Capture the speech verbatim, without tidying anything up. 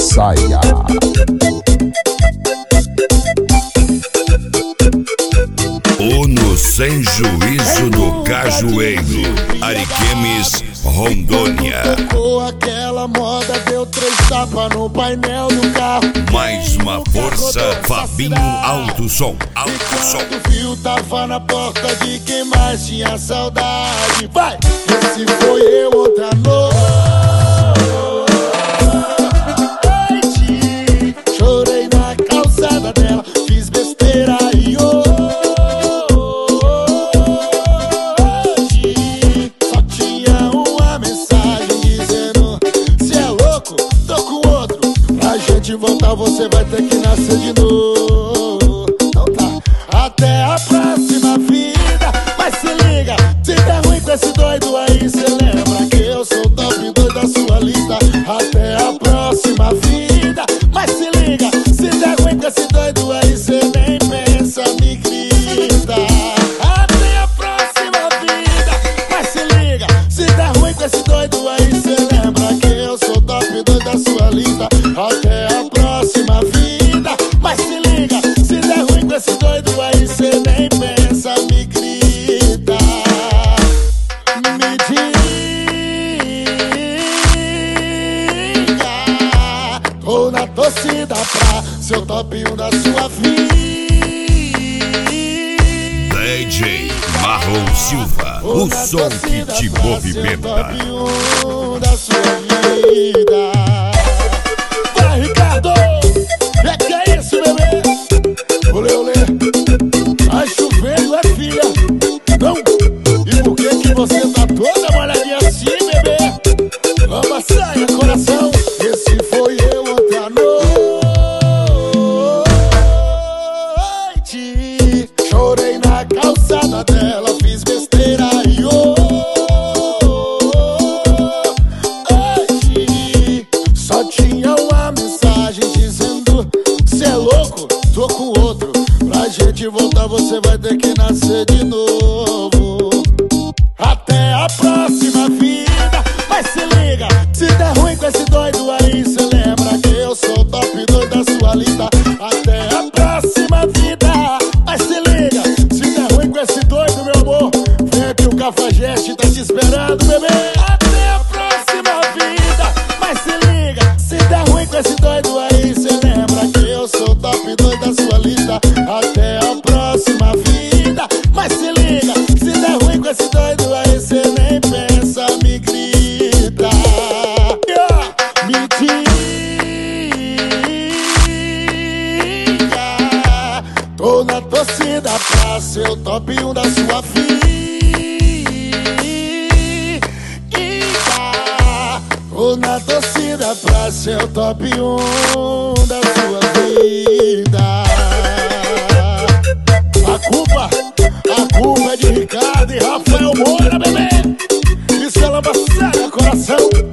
saia. Uno sem juízo do Cajueiro, Ariquemes, Rondônia. Tocou aquela moda, deu três tapas no painel do carro. Mais uma força, Fabinho Alto Som, Alto Som. O fio tava na porta de quem mais tinha saudade. Vai! Esse foi eu outra noite. Chorei na calçada dela, fiz besteira e hoje só tinha uma mensagem dizendo: se é louco, tô com outro. Pra gente voltar você vai ter que nascer de novo. Então tá, até a próxima vida. Mas se liga, se der ruim com esse doido aí, cê lembra que eu sou o top dois da sua lista. Até a próxima vida. Mas se liga, se der ruim com esse doido aí, cê nem pensa, me grita. Até a próxima vida. Mas se liga, se der ruim com esse doido aí, cê lembra que eu sou o top dois da sua lista. Até a próxima vida. Mas se liga, se der ruim com esse doido aí, cê nem pensa, me grita. Me diga, tô na torcida pra ser o top um da sua vida. D J Marlon Silva, o som que te movimenta. Top um da sua vida. Vai, Ricardo! É que é isso, bebê? Olê, olê. Tá chovendo, é filha? Não? E por que que você tá toda molhadinha assim, bebê? Vamos, saia, coração. Esse foi eu outra noite. Chorei na calçada dela, fiz besteira e hoje só tinha uma mensagem dizendo: cê é louco, tô com outro. Pra gente voltar você vai ter que nascer de novo. Até a próxima vida. Mas se liga, se der ruim com esse doido aí, cê lembra que eu sou o top dois da sua lista. Até a próxima vida. Mas se liga, se der ruim com esse doido, meu amor, vem aqui, o Cafajeste tá te esperando, bebê. Até a próxima vida. Mas se liga, se der ruim com esse doido aí, cê lembra que eu sou o top dois da sua lista. Até a próxima vida. Mas se liga, se der ruim com esse doido aí, cê nem pensa, me grita. Yeah. Me diga, tô na torcida pra ser o top um da sua vida. Tô na torcida pra ser o top um da sua vida. A culpa, a culpa é de Ricardo e Rafael Moura, bebê. Isso é lambaçada, coração.